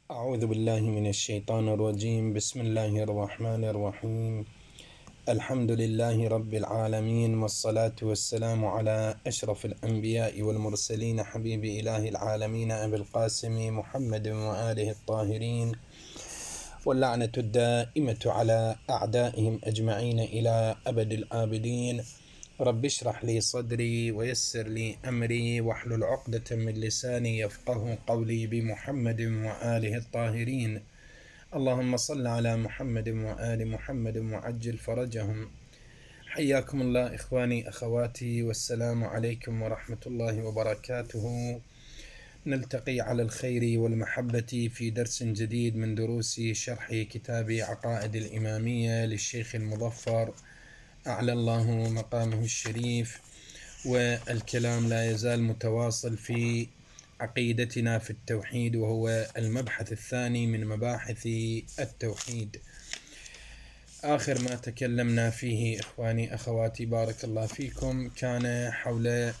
أعوذ بالله من الشيطان الرجيم. بسم الله الرحمن الرحيم. الحمد لله رب العالمين، والصلاة والسلام على أشرف الأنبياء والمرسلين، حبيب إله العالمين أبي القاسم محمد وآله الطاهرين، واللعنة الدائمة على أعدائهم أجمعين إلى أبد الآبدين. رب اشرح لي صدري ويسر لي أمري واحلل عقدة من لساني يفقه قولي، بمحمد وآله الطاهرين. اللهم صل على محمد وآل محمد وعجل فرجهم. حياكم الله إخواني أخواتي، والسلام عليكم ورحمة الله وبركاته. نلتقي على الخير والمحبة في درس جديد من دروس شرح كتاب عقائد الإمامية للشيخ المظفر أعلى الله مقامه الشريف. والكلام لا يزال متواصل في عقيدتنا في التوحيد، وهو المبحث الثاني من مباحث التوحيد. آخر ما تكلمنا فيه إخواني أخواتي بارك الله فيكم كان حول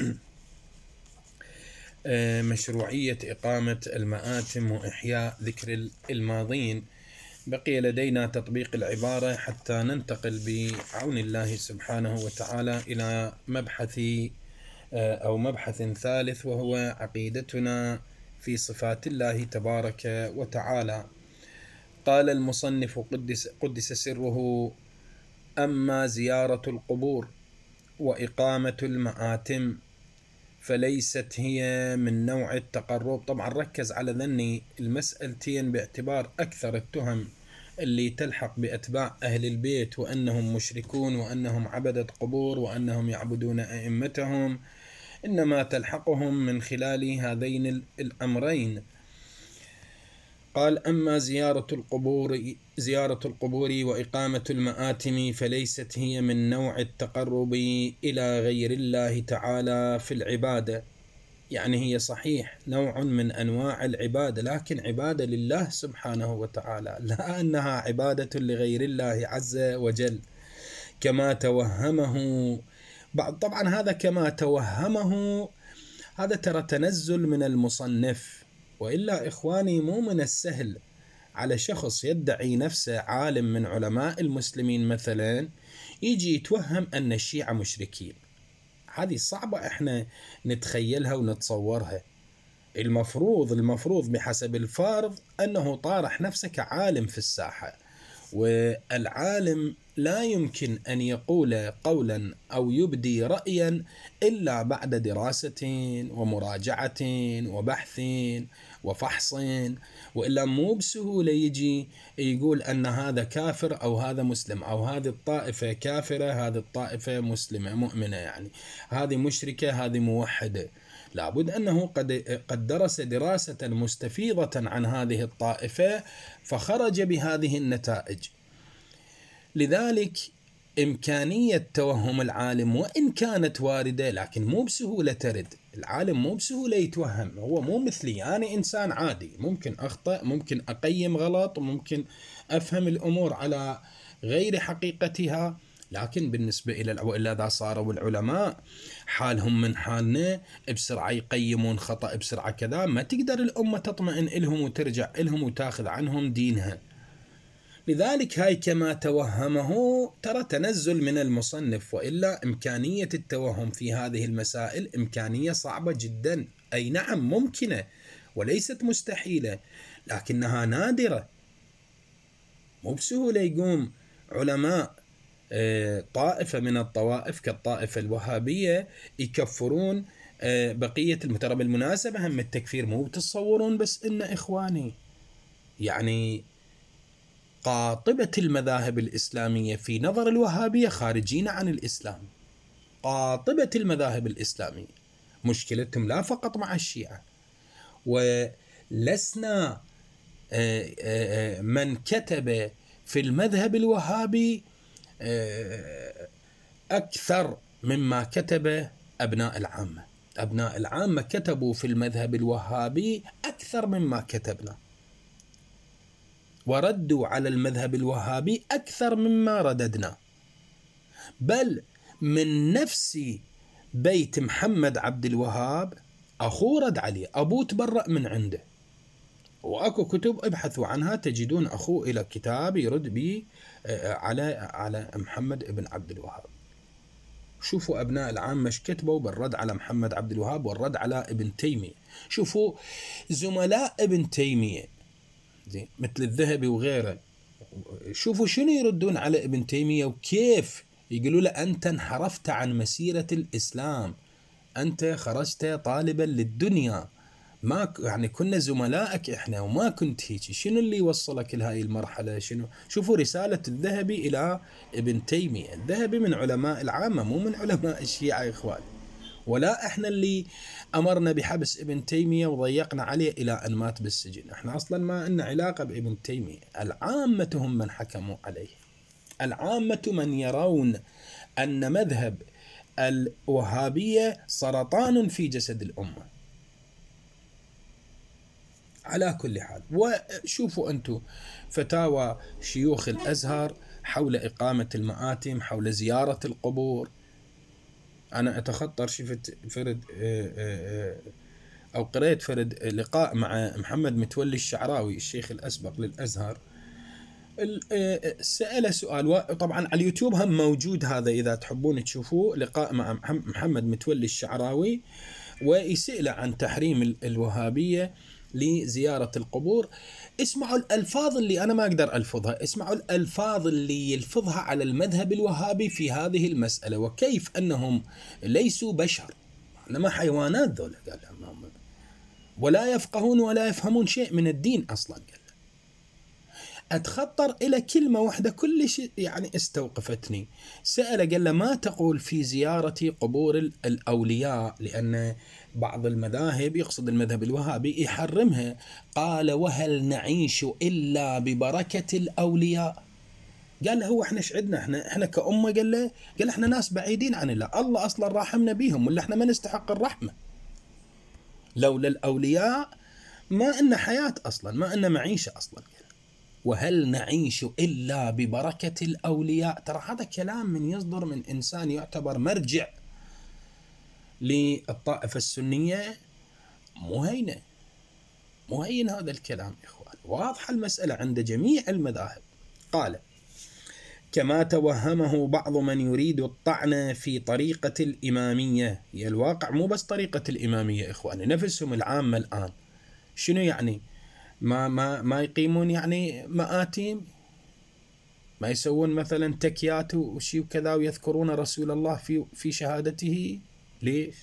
مشروعية إقامة المآتم وإحياء ذكر الماضين. بقي لدينا تطبيق العبارة حتى ننتقل بعون الله سبحانه وتعالى إلى مبحث ثالث، وهو عقيدتنا في صفات الله تبارك وتعالى. قال المصنف قدس سره: أما زيارة القبور وإقامة المآتم فليست هي من نوع التقرب. طبعا ركز على ذني المسألتين باعتبار أكثر التهم اللي تلحق بأتباع أهل البيت، وأنهم مشركون وأنهم عبدة قبور وأنهم يعبدون أئمتهم، إنما تلحقهم من خلال هذين الأمرين. قال: أما زيارة القبور وإقامة المآتم فليست هي من نوع التقرب إلى غير الله تعالى في العبادة. يعني هي صحيح نوع من أنواع العبادة، لكن عبادة لله سبحانه وتعالى، لا أنها عبادة لغير الله عز وجل كما توهمه بعض. طبعا هذا كما توهمه، هذا ترى تنزل من المصنف، وإلا إخواني مو من السهل على شخص يدعي نفسه عالم من علماء المسلمين مثلا يجي يتوهم أن الشيعة مشركين. هذه صعبة احنا نتخيلها ونتصورها. المفروض بحسب الفرض أنه طارح نفسه كعالم في الساحة، والعالم لا يمكن أن يقول قولا أو يبدي رأيا إلا بعد دراسة ومراجعة وبحث وفحص، وإلا مو بسهولة يجي يقول أن هذا كافر أو هذا مسلم، أو هذه الطائفة كافرة هذه الطائفة مسلمة مؤمنة، يعني هذه مشركة هذه موحدة. لابد أنه قد درس دراسة مستفيضة عن هذه الطائفة فخرج بهذه النتائج. لذلك إمكانية توهم العالم وإن كانت واردة، لكن مو بسهولة ترد. العالم مو بسهولة يتوهم، هو مو مثلي، يعني إنسان عادي، ممكن أخطأ، ممكن أقيم غلط، ممكن أفهم الأمور على غير حقيقتها. لكن بالنسبة إلى ذا صاروا العلماء حالهم من حالنا، بسرعة يقيمون خطأ بسرعة كذا، ما تقدر الأمة تطمئن إلهم وترجع إلهم وتاخذ عنهم دينها. لذلك هاي كما توهمه ترى تنزل من المصنف، وإلا إمكانية التوهم في هذه المسائل إمكانية صعبة جدا. أي نعم ممكنة وليست مستحيلة، لكنها نادرة. مو بسهولة يقوم علماء طائفة من الطوائف كالطائفة الوهابية يكفرون بقية المترى. بالمناسبة هم التكفير مو بتصورون بس إن إخواني، يعني قاطبة المذاهب الإسلامية في نظر الوهابية خارجين عن الإسلام. قاطبة المذاهب الإسلامية مشكلتهم لا فقط مع الشيعة، ولسنا من كتب في المذهب الوهابي أكثر مما كتب أبناء العامة. أبناء العامة كتبوا في المذهب الوهابي أكثر مما كتبنا، وردوا على المذهب الوهابي أكثر مما رددنا. بل من نفس بيت محمد عبد الوهاب أخوه رد عليه، أبوه تبرأ من عنده. وأكو كتب ابحثوا عنها تجدون أخوه إلى كتاب يرد به على محمد بن عبد الوهاب. شوفوا أبناء العامة ايش كتبوا بالرد على محمد عبد الوهاب والرد على ابن تيمية. شوفوا زملاء ابن تيمية مثل الذهبي وغيره، شوفوا شنو يردون على ابن تيمية وكيف يقولوا له أنت انحرفت عن مسيرة الإسلام، أنت خرجت طالبا للدنيا، ما يعني كنا زملائك إحنا وما كنت هيك، شنو اللي وصلك لهاي المرحلة؟ شنو؟ شوفوا رسالة الذهبي إلى ابن تيمية. الذهبي من علماء العامة مو من علماء الشيعة يا إخوان، ولا إحنا اللي أمرنا بحبس ابن تيمية وضيقنا عليه إلى أن مات بالسجن. إحنا أصلا ما لنا علاقة بابن تيمية، العامة هم من حكموا عليه، العامة من يرون أن مذهب الوهابية سرطان في جسد الأمة. على كل حال، وشوفوا أنتم فتاوى شيوخ الأزهر حول إقامة المآتم، حول زيارة القبور. أنا أتخطر شفت فرد أو قرأت فرد لقاء مع محمد متولي الشعراوي الشيخ الأسبق للأزهر، سأله سؤال، وطبعا على اليوتيوب هم موجود هذا إذا تحبون تشوفوه، لقاء مع محمد متولي الشعراوي، ويسأل عن تحريم الوهابية لزيارة القبور. اسمعوا الألفاظ اللي أنا ما أقدر ألفظها، اسمعوا الألفاظ اللي يلفظها على المذهب الوهابي في هذه المسألة، وكيف أنهم ليسوا بشر، إنما حيوانات ذولا، قال ولا يفقهون ولا يفهمون شيء من الدين أصلا. قال أتخطر إلى كلمة واحدة كل شيء يعني استوقفتني. سأل قال له ما تقول في زيارة قبور الأولياء، لأن بعض المذاهب يقصد المذهب الوهابي يحرمها. قال وهل نعيش إلا ببركة الأولياء؟ قال له هو احنا ايش عندنا احنا كأمة؟ قال احنا ناس بعيدين عن الله، الله أصلا راحمنا بيهم ولا احنا ما نستحق الرحمة. لولا الأولياء ما إن حياة أصلا، ما إن معيشة أصلا. وهل نعيش إلا ببركة الأولياء؟ ترى هذا كلام من يصدر من إنسان يعتبر مرجع للطائفة السنية. مهين هذا الكلام إخوان، واضحة المسألة عند جميع المذاهب. قال كما توهمه بعض من يريد الطعن في طريقة الإمامية. هي الواقع مو بس طريقة الإمامية إخواني، نفسهم العامة الآن شنو يعني؟ ما يقيمون يعني مآتم، ما يسوون مثلا تكيات وشي وكذا ويذكرون رسول الله في شهادته. ليش؟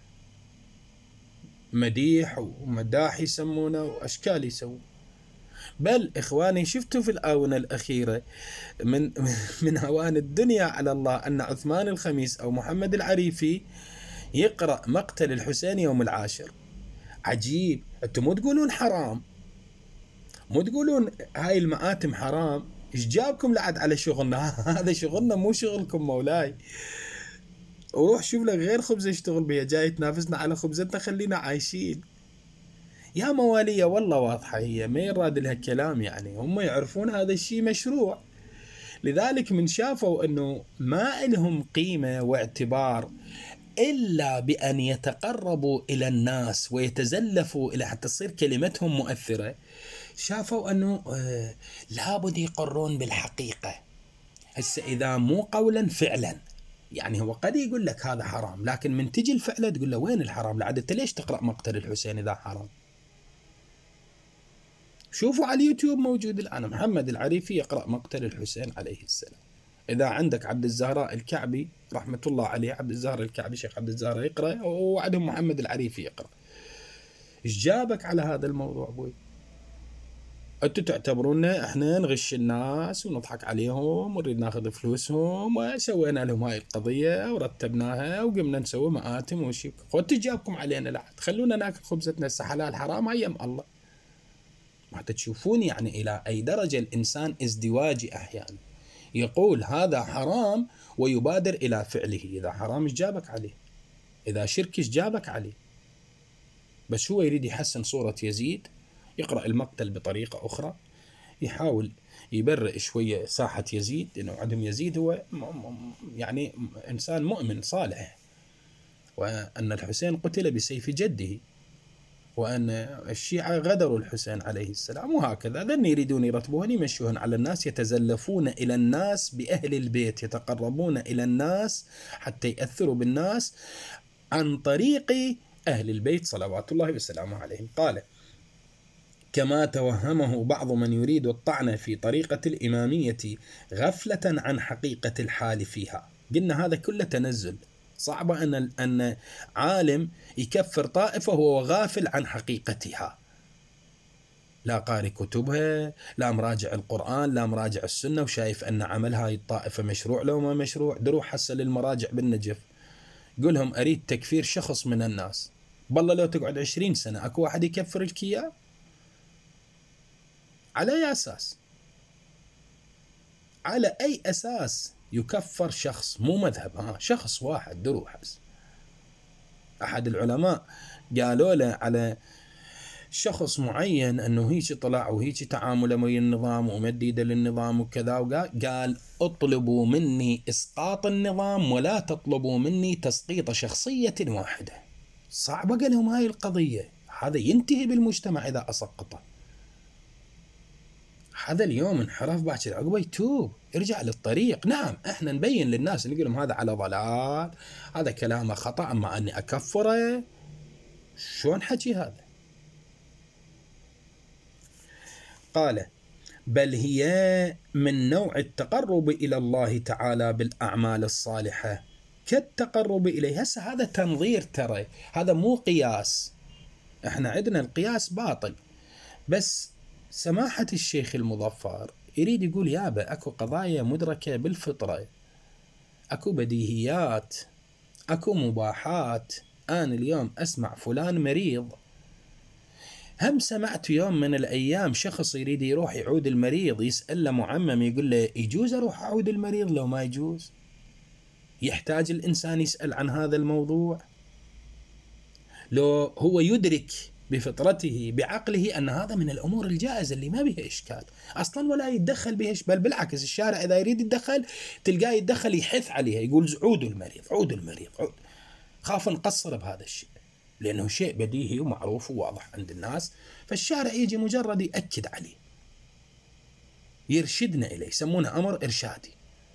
مديح ومداح يسمونه وأشكال يسوون. بل إخواني شفتوا في الآونة الأخيرة من هوان الدنيا على الله أن عثمان الخميس أو محمد العريفي يقرأ مقتل الحسين يوم العاشر. عجيب، أنتم مو تقولون حرام، مو تقولون هاي المآتم حرام، إيش جابكم لعد على شغلنا؟ هذا شغلنا مو شغلكم مولاي. وروح شوف لك غير خبزة اشتغل بها، جاي تنافسنا على خبزتنا، خلينا عايشين يا موالية. والله واضحة هي، ما يراد لها كلام، يعني هم يعرفون هذا الشيء مشروع. لذلك من شافوا أنه ما لهم قيمة واعتبار إلا بأن يتقربوا إلى الناس ويتزلفوا إلى حتى تصير كلمتهم مؤثرة، شافوا أنه لابد يقرون بالحقيقة. هسه إذا مو قولا فعلا، يعني هو قد يقول لك هذا حرام، لكن من تجي الفعلة تقول له وين الحرام؟ لعد أنت ليش تقرأ مقتل الحسين إذا حرام؟ شوفوا على اليوتيوب موجود الآن محمد العريفي يقرأ مقتل الحسين عليه السلام. إذا عندك عبد الزهراء الكعبي رحمة الله عليه، عبد الزهراء الكعبي شيخ عبد الزهراء يقرأ، وعندهم محمد العريفي يقرأ. إيش جابك على هذا الموضوع بوي؟ أنتوا تعتبرونا إحنا نغش الناس ونضحك عليهم ونريد ناخذ فلوسهم، وسوينا لهم هاي القضية ورتبناها وقمنا نسوي مآتم وشي. خذ جابكم علينا لحد، خلونا ناكل خبزتنا. هسه حلال حرام أيام الله. ما تشوفون يعني إلى أي درجة الإنسان ازدواجي أحيانا، يقول هذا حرام ويبادر إلى فعله. إذا حرام إيش جابك عليه؟ إذا شرك إيش جابك عليه؟ بس هو يريد يحسن صورة يزيد، يقرأ المقتل بطريقة أخرى، يحاول يبرئ شوية ساحة يزيد، لأنه عندهم يزيد هو يعني إنسان مؤمن صالح، وأن الحسين قتل بسيف جده، وأن الشيعة غدروا الحسين عليه السلام، وهكذا ذن يريدون يرتبون يمشون على الناس، يتزلفون إلى الناس بأهل البيت، يتقربون إلى الناس حتى يأثروا بالناس عن طريق أهل البيت صلوات الله وسلامه عليهم. قال: كما توهمه بعض من يريد الطعن في طريقة الإمامية غفلة عن حقيقة الحال فيها. قلنا هذا كله تنزل، صعبة أن عالم يكفر طائفة وهو غافل عن حقيقتها، لا قارئ كتبها، لا مراجع القرآن، لا مراجع السنة، وشايف أن عمل هاي الطائفة مشروع لو ما مشروع. دروح حصل المراجع بالنجف، قولهم أريد تكفير شخص من الناس، بالله لو تقعد 20 سنة أكو واحد يكفر لك إياه. على أي أساس؟ على أي أساس يكفر شخص؟ مو مذهب، شخص واحد دروح. أحد العلماء قالوا له على شخص معين أنه هيك طلع وهيك تعامله ويا النظام ومديده للنظام وكذا، قال: اطلبوا مني إسقاط النظام ولا تطلبوا مني تسقيط شخصية واحدة. صعبة قال لهم هاي القضية، هذا ينتهي بالمجتمع إذا أسقطه. هذا اليوم انحرف باكر عقبه يتوب يرجع للطريق. نعم احنا نبين للناس نقول لهم هذا على ضلال، هذا كلامه خطأ، أما أني أكفره شلون حكي هذا؟ قال: بل هي من نوع التقرب إلى الله تعالى بالأعمال الصالحة كالتقرب إليه. هسه هذا تنظير، ترى هذا مو قياس، احنا عندنا القياس باطل. بس سماحة الشيخ المظفر يريد يقول يابا اكو قضايا مدركة بالفطرة، اكو بديهيات، اكو مباحات. أنا اليوم أسمع فلان مريض، هم سمعت يوم من الأيام شخص يريد يروح يعود المريض، يسأل له معمم يقول له يجوز أروح أعود المريض لو ما يجوز؟ يحتاج الإنسان يسأل عن هذا الموضوع؟ لو هو يدرك بفطرته بعقله أن هذا من الأمور الجائزة اللي ما بها إشكال أصلا ولا يتدخل بها، بل بالعكس الشارع إذا يريد يتدخل تلقاه يتدخل يحث عليها، يقول عودوا المريض عودوا المريض عود. خاف نقصر بهذا الشيء لأنه شيء بديهي ومعروف وواضح عند الناس، فالشارع يجي مجرد يأكد عليه، يرشدنا إليه، يسمونه أمر إرشادي.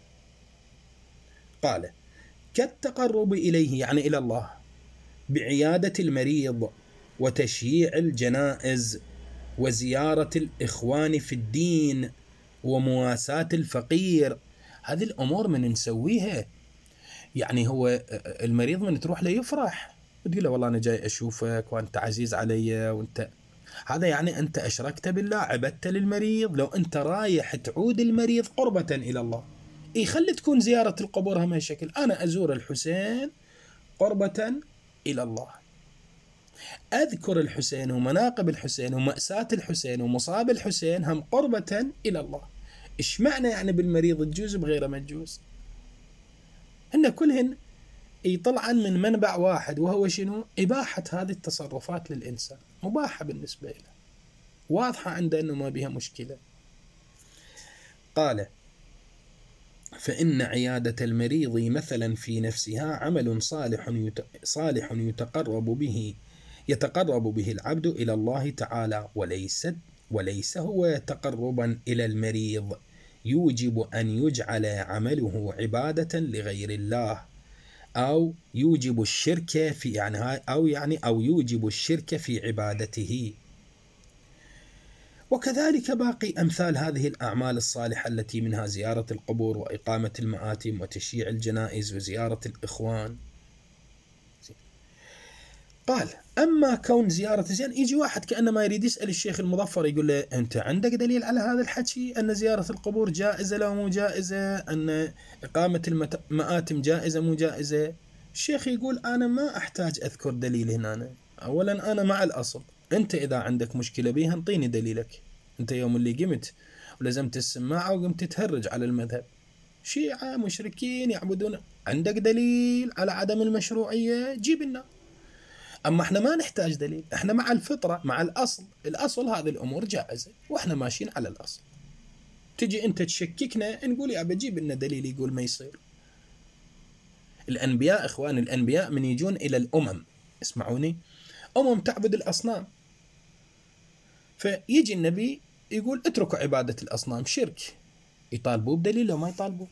قال: كالتقرب إليه يعني إلى الله بعيادة المريض وتشييع الجنائز وزيارة الإخوان في الدين ومواساة الفقير. هذه الأمور من نسويها، يعني هو المريض من تروح له يفرح وتقول له والله أنا جاي أشوفك وأنت عزيز علي، وأنت هذا يعني أنت أشركت بالله، عبدت للمريض. لو أنت رايح تعود المريض قربة إلى الله، خلي تكون زيارة القبور هم هالشكل، أنا أزور الحسين قربة إلى الله، أذكر الحسين ومناقب الحسين ومأساة الحسين ومصاب الحسين هم قربة إلى الله. إيش معنى يعني بالمريض تجوز بغيره ما تجوز؟ هن كلهن يطلعن من منبع واحد، وهو شنو؟ إباحة هذه التصرفات للإنسان، مباحة بالنسبة له، واضحة عنده أنه ما بها مشكلة. قال: فإن عيادة المريض مثلا في نفسها عمل صالح يتقرب به العبد إلى الله تعالى، وليس هو تقربا إلى المريض يوجب أن يجعل عمله عبادة لغير الله، أو يوجب الشرك في عبادته. وكذلك باقي أمثال هذه الأعمال الصالحة التي منها زيارة القبور وإقامة المآتم وتشييع الجنائز وزيارة الإخوان. قال: أما كون زيارة يجي واحد كأنما يريد يسأل الشيخ المظفر يقول له أنت عندك دليل على هذا الحكي أن زيارة القبور جائزة لو مو جائزة، أن إقامة المآتم جائزة مو جائزة؟ الشيخ يقول أنا ما أحتاج أذكر دليل هنا، أولا أنا مع الأصل، أنت إذا عندك مشكلة بيها انطيني دليلك. أنت يوم اللي قمت ولزمت السماعة وقمت تهرج على المذهب، شيعة مشركين يعبدون، عندك دليل على عدم المشروعية جيب لنا. أما احنا ما نحتاج دليل، احنا مع الفطرة مع الأصل هذه الأمور جائزة واحنا ماشيين على الأصل. تجي أنت تشككنا نقول يا بجيب لنا دليل يقول ما يصير. الأنبياء إخوان، الأنبياء من يجون إلى الأمم، اسمعوني، تعبد الأصنام. فيجي النبي يقول اتركوا عبادة الأصنام، شرك. يطالبوه بدليل أو ما يطالبوه؟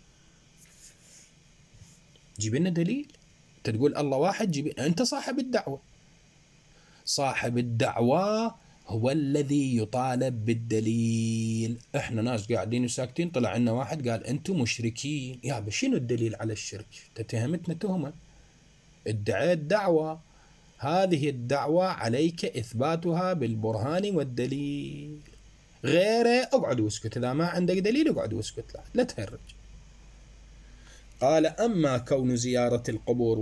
جيب لنا دليل. تقول الله واحد، جيب أنت صاحب الدعوة. صاحب الدعوة هو الذي يطالب بالدليل. احنا ناس قاعدين وساكتين، طلع لنا واحد قال انتم مشركين. يا شنو الدليل على الشرك؟ تتهمتنا تهمة، ادعيت دعوة، هذه الدعوة عليك إثباتها بالبرهان والدليل. غيره اقعد واسكت، إذا ما عندك دليل اقعد واسكت، لا تهرج. قال أما كون زيارة القبور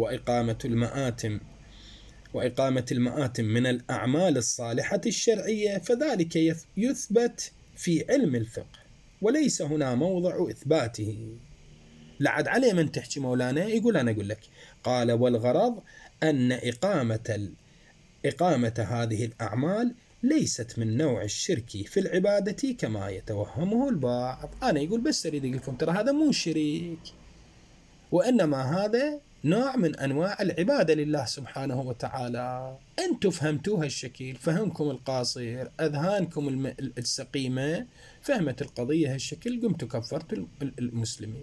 وإقامة المآتم من الأعمال الصالحة الشرعية فذلك يثبت في علم الفقه، وليس هنا موضع إثباته. لعد عليه من تحكي مولانا يقول أنا أقول لك. قال والغرض أن إقامة هذه الأعمال ليست من نوع الشرك في العبادة كما يتوهمه البعض. أنا يقول بس أريد أقول لكم ترى هذا مو شريك، وإنما هذا نوع من أنواع العبادة لله سبحانه وتعالى. أنتم فهمتوها الشكل، فهمكم القاصر، أذهانكم السقيمة فهمت القضية هالشكل، قمتوا كفرتوا المسلمين.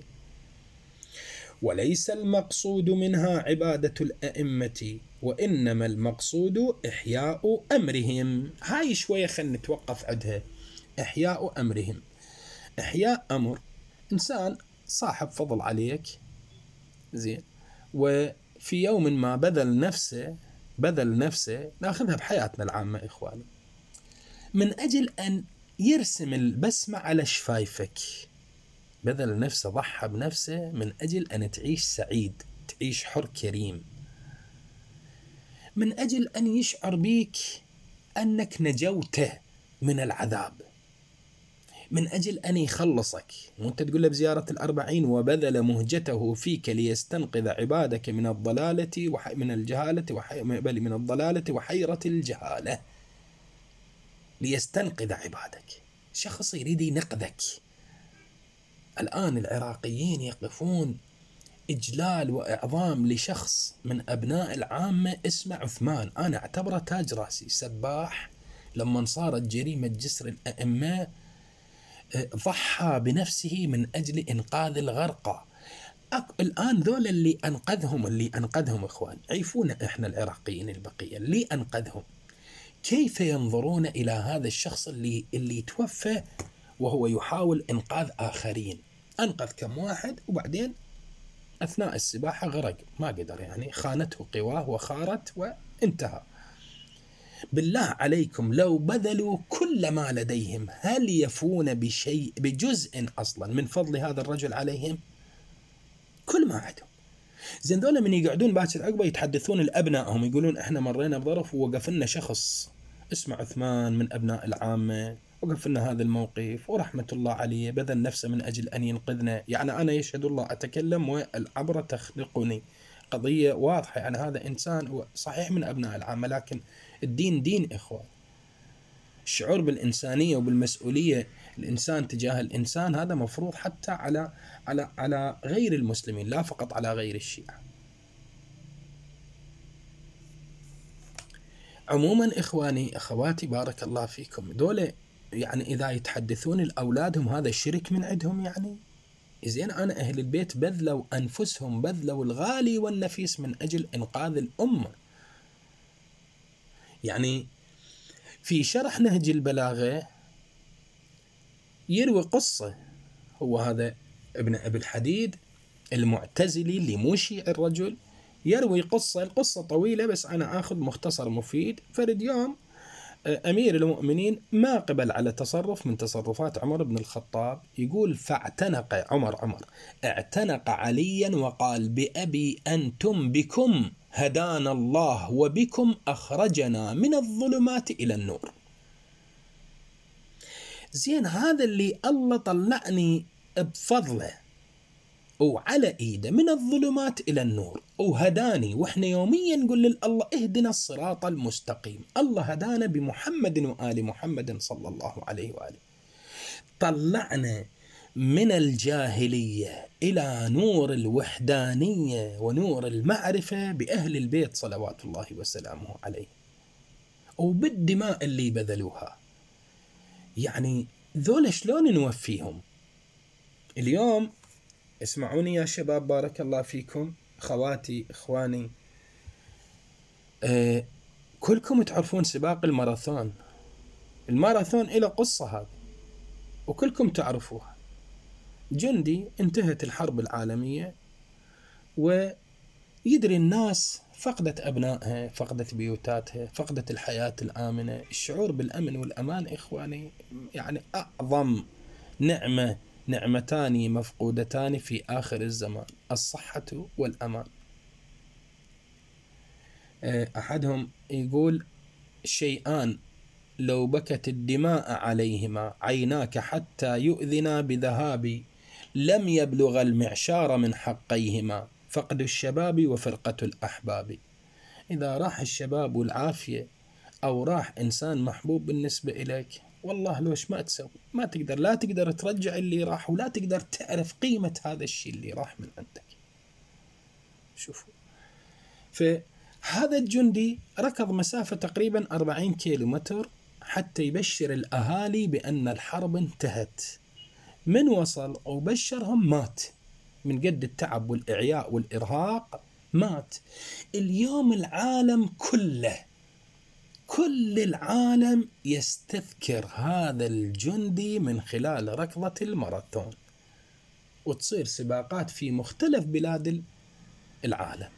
وليس المقصود منها عبادة الأئمة، وإنما المقصود إحياء أمرهم. هاي شوية خلنا نتوقف عندها. إحياء أمرهم. إحياء أمر إنسان صاحب فضل عليك، زين، وفي يوم ما بذل نفسه، ناخذها بحياتنا العامة إخواني، من أجل أن يرسم البسمة على شفايفك. بذل نفسه، ضحى بنفسه من أجل أن تعيش سعيد، تعيش حر كريم، من أجل أن يشعر بيك أنك نجوته من العذاب، من أجل أن يخلصك. وأنت تقول له بزيارة الأربعين وبذل مهجته فيك ليستنقذ عبادك من الضلالة من الجهالة بل من الضلالة وحيرة الجهالة. ليستنقذ عبادك، شخص يريد ينقذك. الآن العراقيين يقفون إجلال وإعظام لشخص من أبناء العامة اسمه عثمان. أنا أعتبره تاج راسي، سباح. لما صارت جريمة جسر الأئمة ضحى بنفسه من أجل إنقاذ الغرقى. الآن ذول اللي أنقذهم إخوان، عيفونا إحنا العراقيين البقية اللي أنقذهم. كيف ينظرون إلى هذا الشخص اللي توفى وهو يحاول إنقاذ آخرين؟ أنقذ كم واحد وبعدين أثناء السباحة غرق، ما قدر، يعني خانته قواه وخارت وانتهى. بالله عليكم لو بذلوا كل ما لديهم هل يفون بجزء أصلا من فضل هذا الرجل عليهم؟ كل ما عندهم. زين ذولا من يقعدون باكر عقبه يتحدثون لأبنائهم، يقولون احنا مرينا بظرف ووقف لنا شخص اسمه عثمان من أبناء العامة، وقف لنا هذا الموقف ورحمة الله عليه، بذل نفسه من أجل أن ينقذنا. يعني أنا يشهد الله أتكلم والعبرة تخنقني، قضية واضحة. يعني هذا إنسان صحيح من أبناء العامة، لكن الدين دين إخوان. الشعور بالإنسانية وبالمسؤولية الإنسان تجاه الإنسان هذا مفروض حتى على غير المسلمين، لا فقط على غير الشيعة. عموما إخواني أخواتي بارك الله فيكم، دولة يعني إذا يتحدثون لأولادهم هذا الشرك من عندهم، يعني زين أنا أهل البيت بذلوا أنفسهم، بذلوا الغالي والنفيس من أجل إنقاذ الأمة. يعني في شرح نهج البلاغة يروي قصة، هو هذا ابن أبي الحديد المعتزلي اللي مو شيعي الرجل، يروي القصة طويلة بس أنا أخذ مختصر مفيد. فرد يوم أمير المؤمنين ما قبل على تصرف من تصرفات عمر بن الخطاب، يقول فاعتنق عمر اعتنق عليا وقال بأبي أنتم بكم هدانا الله وبكم أخرجنا من الظلمات إلى النور. زين هذا اللي الله طلعني بفضله وعلى إيده من الظلمات إلى النور وهداني، وإحنا يوميا نقول لله اهدنا الصراط المستقيم. الله هدانا بمحمد وآل محمد صلى الله عليه وآله، طلعنا من الجاهلية إلى نور الوحدانية ونور المعرفة بأهل البيت صلوات الله وسلامه عليه. وبالدماء اللي بذلوها. يعني ذولا شلون نوفيهم؟ اليوم اسمعوني يا شباب، بارك الله فيكم، خواتي إخواني، كلكم تعرفون سباق الماراثون. الماراثون إلى قصة هذا وكلكم تعرفوها. جندي انتهت الحرب العالمية ويدري الناس فقدت أبنائها، فقدت بيوتاتها، فقدت الحياة الآمنة. الشعور بالأمن والأمان إخواني يعني أعظم نعمتان مفقودتان في آخر الزمان: الصحة والأمان. أحدهم يقول: شيئان لو بكت الدماء عليهما عيناك حتى يؤذنا بذهابي لم يبلغ المعشار من حقيهما فقد الشباب وفرقة الأحباب. إذا راح الشباب والعافية أو راح إنسان محبوب بالنسبة إليك، والله لوش ما تسوي، ما تقدر، لا تقدر ترجع اللي راح، ولا تقدر تعرف قيمة هذا الشيء اللي راح من عندك. شوفوا، فهذا الجندي ركض مسافة تقريبا 40 كيلومتر حتى يبشر الأهالي بأن الحرب انتهت. من وصل وبشرهم مات من قد التعب والإعياء والإرهاق، مات. اليوم العالم كله، كل العالم يستذكر هذا الجندي من خلال ركضة الماراثون، وتصير سباقات في مختلف بلاد العالم.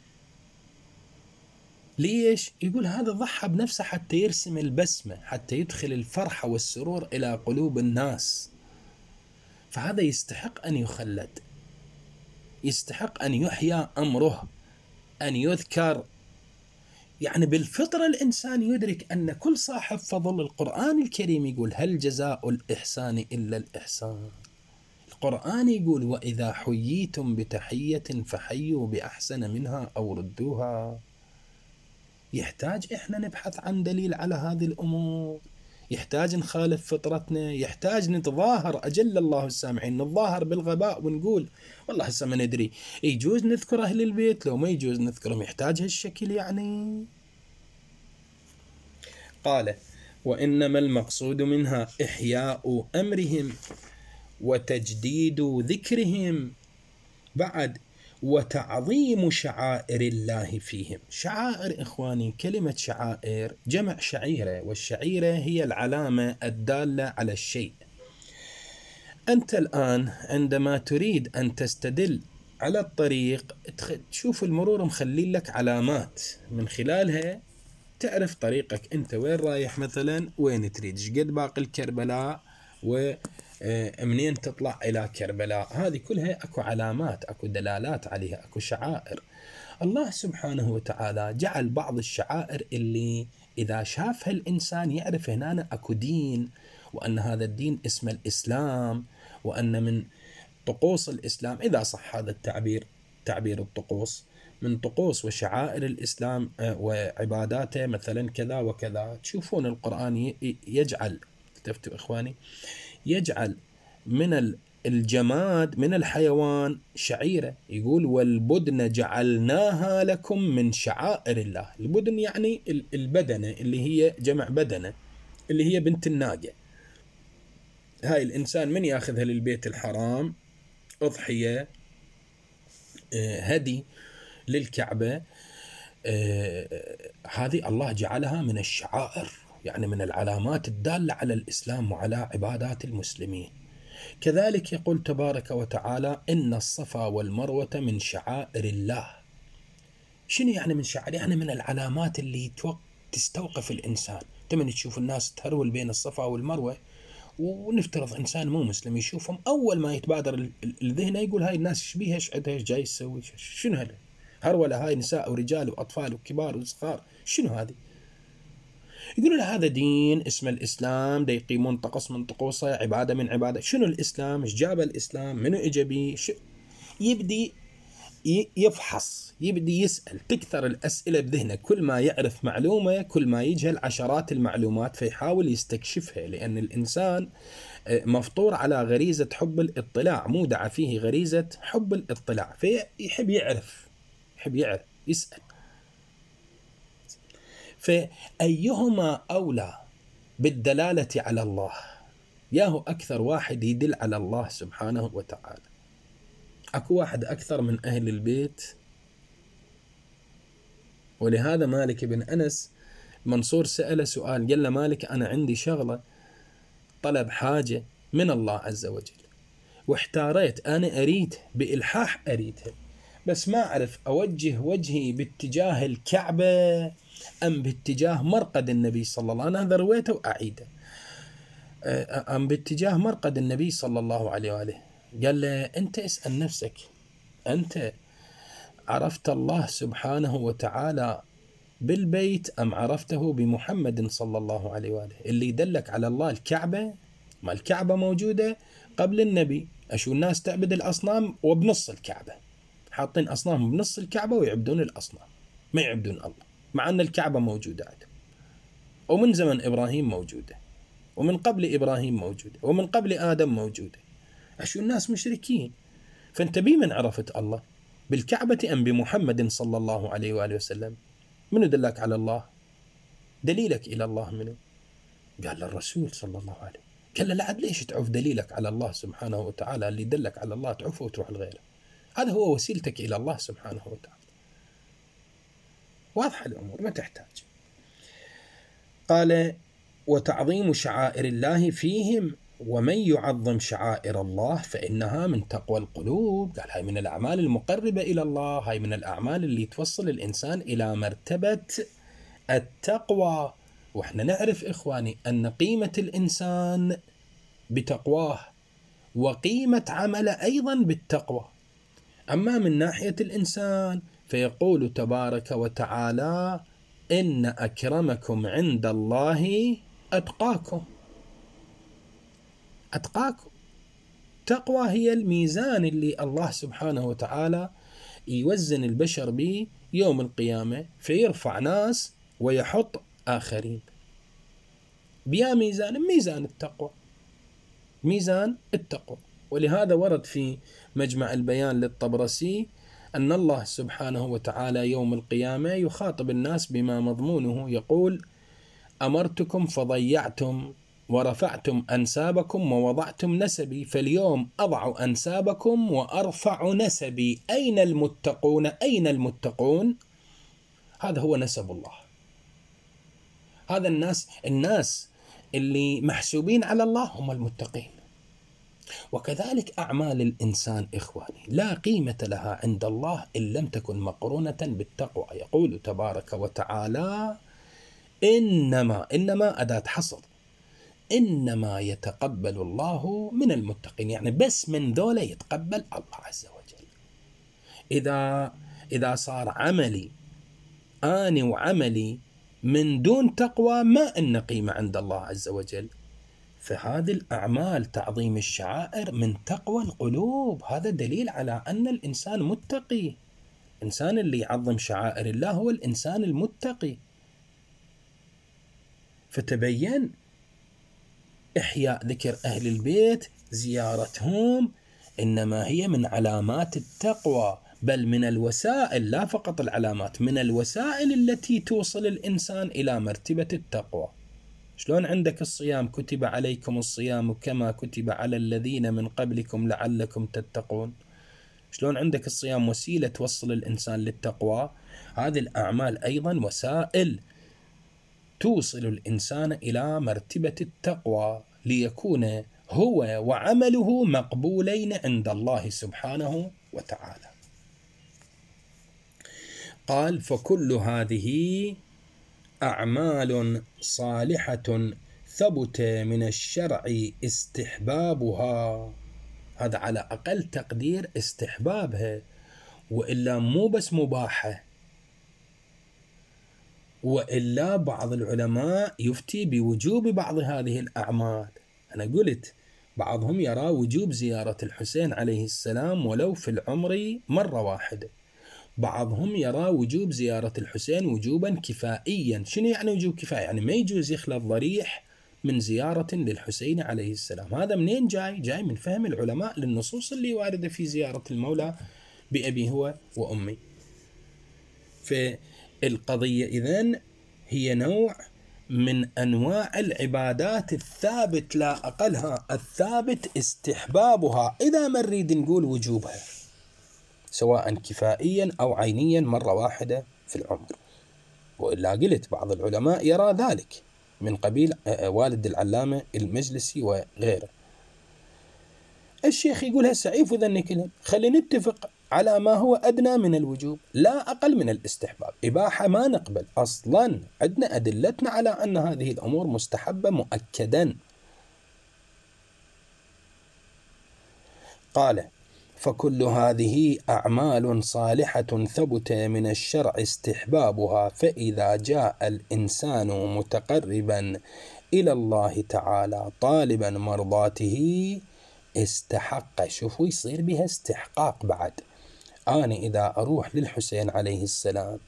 ليش؟ يقول هذا ضحى بنفسه حتى يرسم البسمة، حتى يدخل الفرحة والسرور إلى قلوب الناس. فهذا يستحق أن يخلد، يستحق أن يحيى أمره، أن يذكر. يعني بالفطرة الإنسان يدرك أن كل صاحب فضل. القرآن الكريم يقول: هل جزاء الإحسان إلا الإحسان. القرآن يقول: وإذا حييتم بتحية فحيوا بأحسن منها أو ردوها. يحتاج إحنا نبحث عن دليل على هذه الأمور، يحتاج نخالف فطرتنا، يحتاج نتظاهر، أجل الله السامعين، نتظاهر بالغباء ونقول والله هسه ما ندري، يجوز نذكر أهل البيت لو ما يجوز نذكرهم. يحتاج هالشكل يعني؟ قال: وإنما المقصود منها إحياء أمرهم وتجديد ذكرهم، بعد وتعظيم شعائر الله فيهم. شعائر إخواني، كلمة شعائر جمع شعيرة، والشعيرة هي العلامة الدالة على الشيء. أنت الآن عندما تريد أن تستدل على الطريق، تشوف المرور مخلي لك علامات، من خلالها تعرف طريقك، أنت وين رايح مثلا، وين تريد، شقد باقي الكربلاء، ومنين تطلع إلى كربلاء. هذه كلها أكو علامات، أكو دلالات عليها، أكو شعائر. الله سبحانه وتعالى جعل بعض الشعائر اللي إذا شافها الإنسان يعرف هنا أكو دين، وأن هذا الدين اسمه الإسلام، وأن من طقوس الإسلام، إذا صح هذا التعبير، تعبير الطقوس، من طقوس وشعائر الإسلام وعباداته مثلا كذا وكذا. تشوفون القرآن يجعل، اكتفتوا إخواني، يجعل من الجماد، من الحيوان شعيرة. يقول: والبدن جعلناها لكم من شعائر الله. البدن يعني البدنة، اللي هي جمع بدنة، اللي هي بنت الناقة. هاي الإنسان من يأخذها للبيت الحرام، أضحية، هدي للكعبة، هذه الله جعلها من الشعائر، يعني من العلامات الدالة على الإسلام وعلى عبادات المسلمين. كذلك يقول تبارك وتعالى: إن الصفا والمروة من شعائر الله. شنو يعني من شعائر؟ يعني من العلامات اللي تستوقف الإنسان. تمن تشوف الناس تهرول بين الصفا والمروة، ونفترض إنسان مو مسلم يشوفهم، أول ما يتبادر الذهن يقول: هاي الناس ايش بيها، ايش عندها، ايش جاي تسوي، شنو هذا هرولة، هاي نساء ورجال وأطفال وكبار وصغار، شنو هذه؟ يقولوا له هذا دين اسمه الإسلام، دا يقيمون طقس من طقوسه، عبادة من عبادة. شنو الإسلام؟ ايش جاب الإسلام؟ منو إجا بيه؟ يبدي يفحص، يبدي يسأل، تكثر الأسئلة بذهنه. كل ما يعرف معلومة كل ما يجهل عشرات المعلومات، فيحاول يستكشفها، لأن الإنسان مفطور على غريزة حب الاطلاع، مودع فيه غريزة حب الاطلاع، فيحب يعرف، يحب يعرف، يسأل. فأيهما أولى بالدلالة على الله؟ ياهو أكثر واحد يدل على الله سبحانه وتعالى. أكو واحد أكثر من أهل البيت؟ ولهذا مالك بن أنس منصور سأل سؤال، قال له مالك أنا عندي شغلة، طلب حاجة من الله عز وجل، واحتاريت، أنا أريد بإلحاح أريدها، بس ما أعرف أوجه وجهي باتجاه الكعبة أم باتجاه مرقد النبي صلى الله عليه وسلم. أنا هذا رويته وأعيده. أم باتجاه مرقد النبي صلى الله عليه وآله. قال له أنت اسأل نفسك، أنت عرفت الله سبحانه وتعالى بالبيت أم عرفته بمحمد صلى الله عليه وآله؟ اللي يدلك على الله الكعبة، ما الكعبة موجودة قبل النبي، أشو الناس تعبد الأصنام وبنص الكعبة، حاطين أصنام بنص الكعبة ويعبدون الأصنام، ما يعبدون الله، مع أن الكعبة موجودة عندهم، ومن زمن إبراهيم موجودة، ومن قبل إبراهيم موجودة، ومن قبل آدم موجودة. أشو الناس مشركين. فأنت بمن عرفت الله؟ بالكعبة أم بمحمد صلى الله عليه وآله وسلم؟ منو دلك على الله؟ دليلك إلى الله منو؟ قال الرسول صلى الله عليه. قال له لا، ليش تعوف دليلك على الله سبحانه وتعالى، اللي دلك على الله تعوفه وتروح لغيره، هذا هو وسيلتك إلى الله سبحانه وتعالى. واضحة الأمور، ما تحتاج. قال وتعظيم شعائر الله فيهم، ومن يعظم شعائر الله فإنها من تقوى القلوب. قال هاي من الأعمال المقربة إلى الله، هاي من الأعمال اللي توصل الإنسان إلى مرتبة التقوى. وإحنا نعرف إخواني أن قيمة الإنسان بتقواه، وقيمة عمله أيضا بالتقوى. أما من ناحية الإنسان فيقول تبارك وتعالى إن أكرمكم عند الله أتقاكم. أتقاكم، تقوى هي الميزان اللي الله سبحانه وتعالى يوزن البشر به يوم القيامة، فيرفع ناس ويحط آخرين بيا ميزان التقوى، ميزان التقوى. ولهذا ورد في مجمع البيان للطبرسي أن الله سبحانه وتعالى يوم القيامة يخاطب الناس بما مضمونه، يقول أمرتكم فضيعتم ورفعتم أنسابكم ووضعتم نسبي، فاليوم أضع أنسابكم وأرفع نسبي. أين المتقون؟ أين المتقون؟ هذا هو نسب الله. هذا الناس اللي محسوبين على الله هم المتقين. وكذلك أعمال الإنسان إخواني لا قيمة لها عند الله إن لم تكن مقرونة بالتقوى. يقول تبارك وتعالى إنما أداة حصر، إنما يتقبل الله من المتقين، يعني بس من ذولا يتقبل الله عز وجل. إذا صار عملي أنا وعملي من دون تقوى ما إن قيمة عند الله عز وجل. فهذه الأعمال تعظيم الشعائر من تقوى القلوب، هذا دليل على أن الإنسان متقي. الإنسان اللي يعظم شعائر الله هو الإنسان المتقي. فتبين إحياء ذكر أهل البيت، زيارتهم، إنما هي من علامات التقوى، بل من الوسائل، لا فقط العلامات، من الوسائل التي توصل الإنسان إلى مرتبة التقوى. شلون عندك الصيام، كتب عليكم الصيام كما كتب على الذين من قبلكم لعلكم تتقون. شلون عندك الصيام وسيلة توصل الإنسان للتقوى. هذه الأعمال أيضا وسائل توصل الإنسان إلى مرتبة التقوى، ليكون هو وعمله مقبولين عند الله سبحانه وتعالى. قال فكل هذه أعمال صالحة ثبت من الشرع استحبابها. هذا على أقل تقدير استحبابها، وإلا مو بس مباحة، وإلا بعض العلماء يفتي بوجوب بعض هذه الأعمال. أنا قلت بعضهم يرى وجوب زيارة الحسين عليه السلام ولو في العمر مرة واحدة، بعضهم يرى وجوب زيارة الحسين وجوبا كفائيا. شنو يعني وجوب كفائي؟ يعني ما يجوز يخلى ضريح من زيارة للحسين عليه السلام. هذا منين جاي من فهم العلماء للنصوص اللي واردة في زيارة المولى بأبي هو وأمي. فالقضية إذن هي نوع من أنواع العبادات الثابت لا أقلها، الثابت استحبابها إذا ما نريد نقول وجوبها، سواء كفائيا أو عينيا مرة واحدة في العمر. وإلا قلت بعض العلماء يرى ذلك من قبيل والد العلامة المجلسي وغيره. الشيخ يقول هسه عيف وذني كلهم، خلينا نتفق على ما هو أدنى من الوجوب لا أقل من الاستحباب. إباحة ما نقبل أصلا، عندنا أدلتنا على أن هذه الأمور مستحبة مؤكدا. قال فكل هذه أعمال صالحة ثبت من الشرع استحبابها، فإذا جاء الإنسان متقربا إلى الله تعالى طالبا مرضاته استحق. شوفوا يصير بها استحقاق بعد. أنا إذا أروح للحسين عليه السلام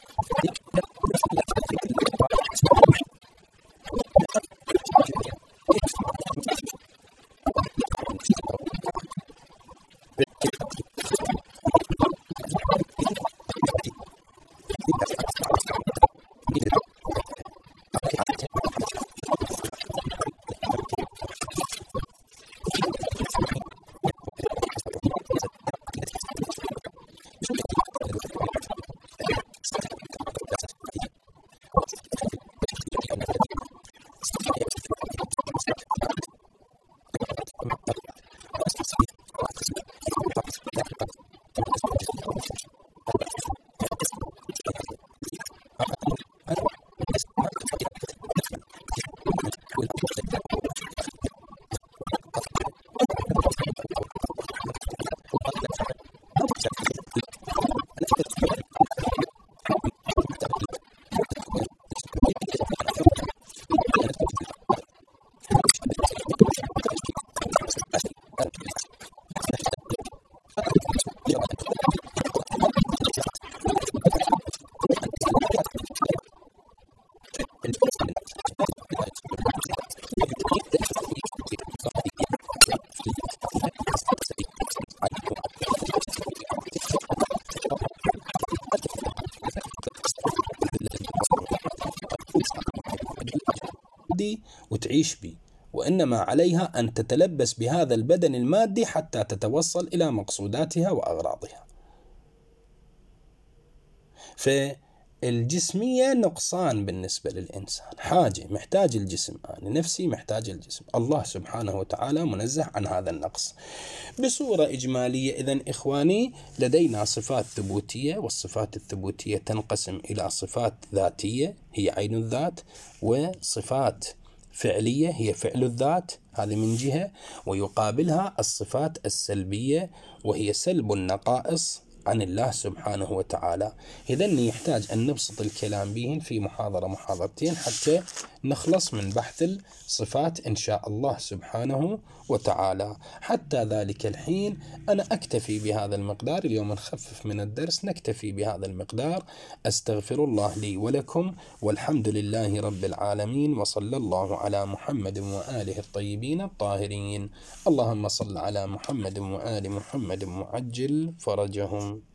وتعيش به، وإنما عليها أن تتلبس بهذا البدن المادي حتى تتوصل إلى مقصوداتها وأغراضها. فالجسمية نقصان بالنسبة للإنسان، حاجة محتاج الجسم، أنا نفسي محتاج الجسم. الله سبحانه وتعالى منزه عن هذا النقص. بصورة إجمالية إذن إخواني لدينا صفات ثبوتية، والصفات الثبوتية تنقسم إلى صفات ذاتية هي عين الذات، وصفات فعلية هي فعل الذات، هذه من جهة، ويقابلها الصفات السلبية وهي سلب النقائص عن الله سبحانه وتعالى. إذن يحتاج أن نبسط الكلام بهن في محاضرة محاضرتين حتى نخلص من بحث الصفات إن شاء الله سبحانه وتعالى. حتى ذلك الحين أنا أكتفي بهذا المقدار، اليوم نخفف من الدرس، نكتفي بهذا المقدار. أستغفر الله لي ولكم، والحمد لله رب العالمين، وصلى الله على محمد وآله الطيبين الطاهرين. اللهم صل على محمد وآل محمد وعجل فرجهم.